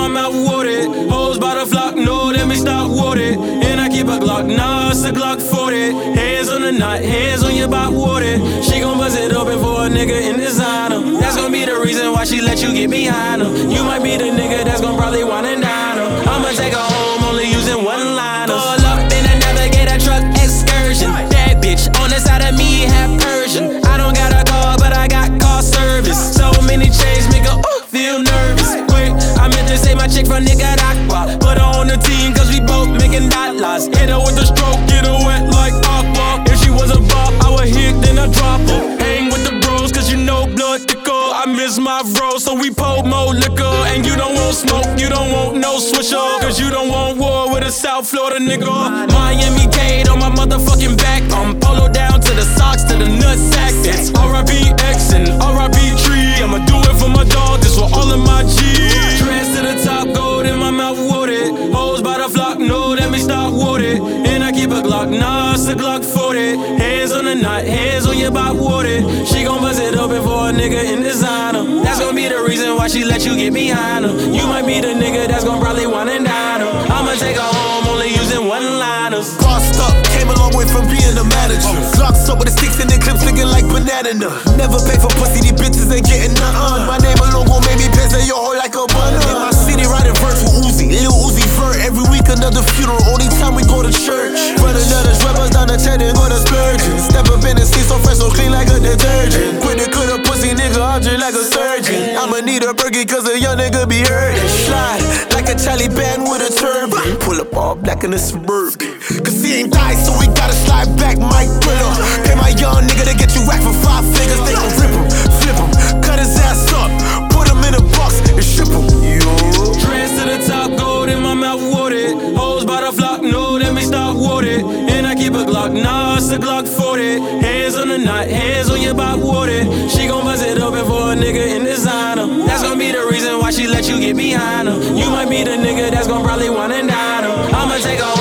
my mouth watered. Hoes by the flock, no, let me stop watered. And I keep a Glock, nah, it's a Glock 40. Hands on the knot, hands on your bot watered. She gon' bust it open for a nigga in designer. That's gon' be the reason why she let you get behind her. You might be the nigga that's gon' probably wine and dine her. I'ma take her home, only using one-liners. Pull up in a Navigator truck excursion. That bitch on the side of me half Persian. I don't got a car, but I got car service. So many chains make her feel nervous. Wait, I meant to say my chick from Nicaragua. Put her on the team cause we both making dollars. Hit her with the stroke, get her wet like aqua. If she was a bop, I would hit, then I drop her. Hang with the bros cause you know blood thicker. I miss my bro, so we pour more liquor. And you don't want smoke, you don't want no swisher. Cause you don't want war with a South Florida nigga. Miami Gate on my motherfucking back. I'm polo down to the socks, to the nutsack. It's R.I.P. X and R.I.P. Tree. I'ma do it for my dog, this for all of my G's. Dress to the top, gold in my mouth watered. Hoes by the flock, no, let me stop watered. And I keep a Glock, nah, it's a Glock 40. Hands on the knot, hands on your bot watered. She gon' bust it open for a nigga in designer. That's gon' be the reason why she let you get behind her. You might be the nigga that's gon' probably wine and dine her. I'ma take her home, only using one-liners. Bossed up, came a long way from being a manager. Glocks up with the sticks and the clips looking like banana nut. Never pay for pussy, these bitches ain't getting nothing. My name alone gon' make me piss at your hoe like a bun. In my city, riding verse with Uzi, Lil Uzi Vert. Every week another funeral, only time we go to church. Run another rubbers down the check, then go to Spurgeon. Step up in the seat so fresh, so clean like a detergent. Quit to cut a pussy nigga, I just like a surgeon. I'ma need a burger cause a young nigga be hurting. Slide like a Charlie band with a turban. Pull up all black in the Suburban. Cause he ain't died, so we gotta slide back Mike Thriller. Pay my young nigga to get you whacked for 5 figures. They gon' rip him, flip him, cut his ass up, put him in a box and ship him. Dress to the top, gold in my mouth watered. Hoes by the flock, no, let me stop watered. And I keep a Glock, nah, it's a Glock 40. Hands on the knot, hands on your bot watered. She gon' bust it open for a nigga in designer. That's gon' be the reason why she let you get behind her. You might be the nigga that's gon' probably wine and dine her. I'ma take her